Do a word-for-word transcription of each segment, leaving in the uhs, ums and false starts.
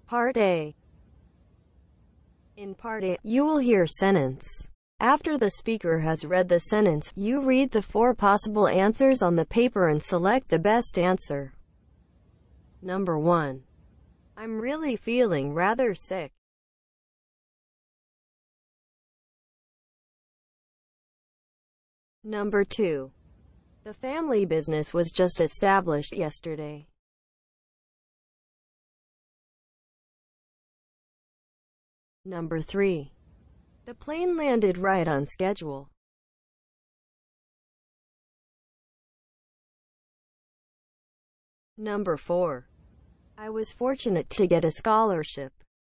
Part A. In Part A, you will hear sentence. After the speaker has read the sentence, you read the four possible answers on the paper and select the best answer. Number one. I'm really feeling rather sick. Number two. The family business was just established yesterday. Number three. The plane landed right on schedule. Number four. I was fortunate to get a scholarship.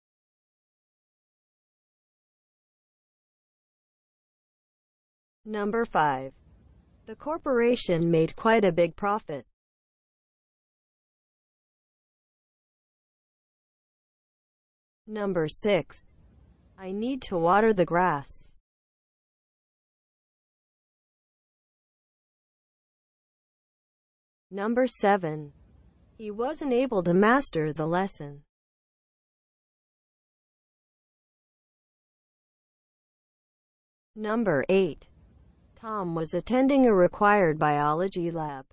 Number five. The corporation made quite a big profit. Number six. I need to water the grass. Number seven. He wasn't able to master the lesson. Number eight. Tom was attending a required biology lab.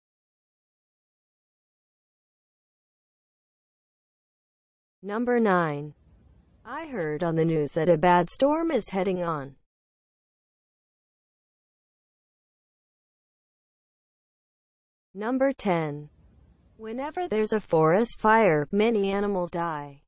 Number nine. I heard on the news that a bad storm is heading on. Number ten. Whenever there's a forest fire, many animals die.